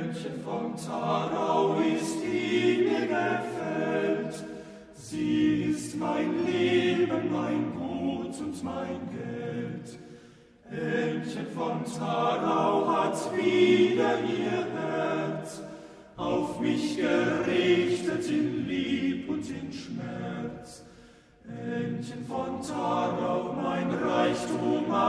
Ännchen von Tharau ist die mir gefällt. Sie ist mein Leben, mein Gut und mein Geld. Ännchen von Tharau hat wieder ihr Herz auf mich gerichtet in Lieb und in Schmerz. Ännchen von Tharau, mein Reichtum,